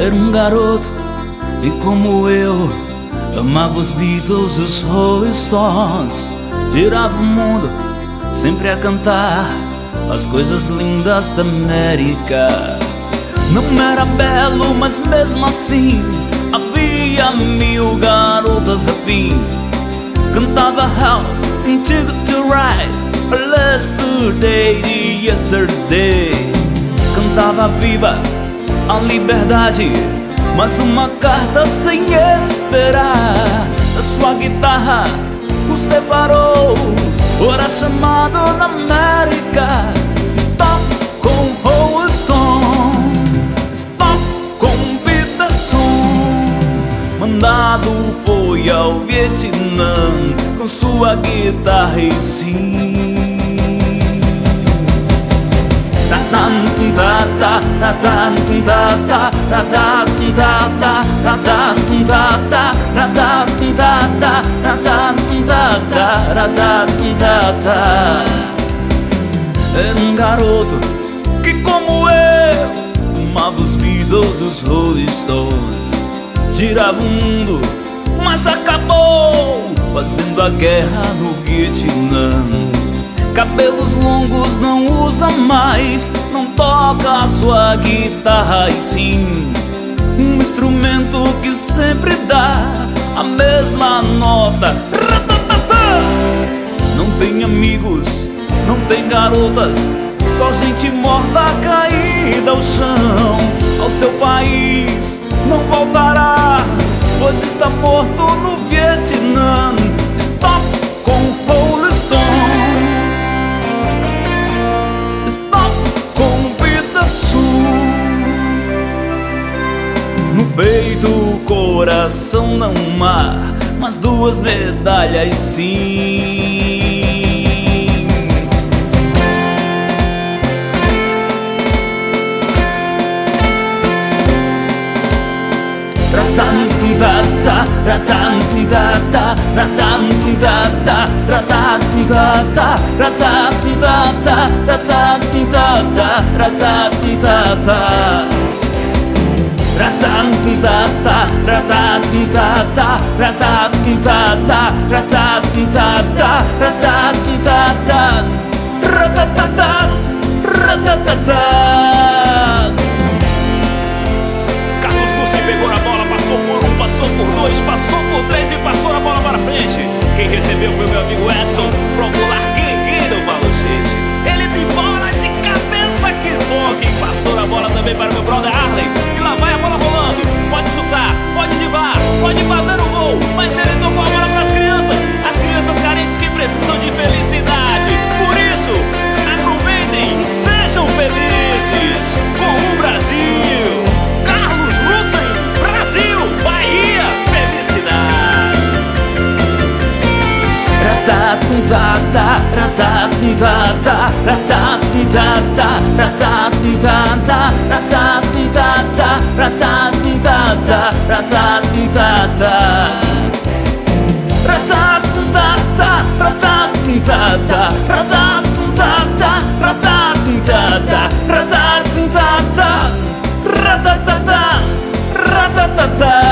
Era um garoto e como eu amava os Beatles, os Rolling Stones. Girava o mundo sempre a cantar as coisas lindas da América. Não era belo, mas mesmo assim havia 1000 garotas a fim. Cantava Help, Ticket to Ride, Yesterday, Yesterday. Cantava Viva a liberdade, mas uma carta sem esperar. A sua guitarra o separou, ora chamado na América. Stop com Rolling Stone, stop com Peterson. Mandado foi ao Vietnã com sua guitarra e sim. Era um garoto que como eu amava os Beatles, os Rolling Stones. Girava o mundo, mas acabou fazendo a guerra no Vietnã. Cabelos longos não usa mais, não toca a sua guitarra e sim um instrumento que sempre dá a mesma nota. Não tem amigos, não tem garotas, só gente morta caída ao chão. Ao seu país não voltará, pois está morto no Vietnã. Stop com Rolling Stone, no peito o coração não há, mas 2 medalhas sim. Carlos Lúcio pegou na bola, passou por 1, passou por 2, passou por 3 e passou a bola para frente. Quem recebeu foi meu amigo Edson, popular Guinguim do Valocete. Ele tem bola de cabeça que toque. Passou a bola também para meu brother Arley. E lá vai a bola rolando. Pode chutar, pode driblar, pode fazer o gol, mas ele tocou a bola para as crianças carentes que precisam de felicidade. Por isso, aproveitem e sejam felizes com o Brasil. Carlos Lúcio, Brasil, Bahia, felicidade. Ratatata.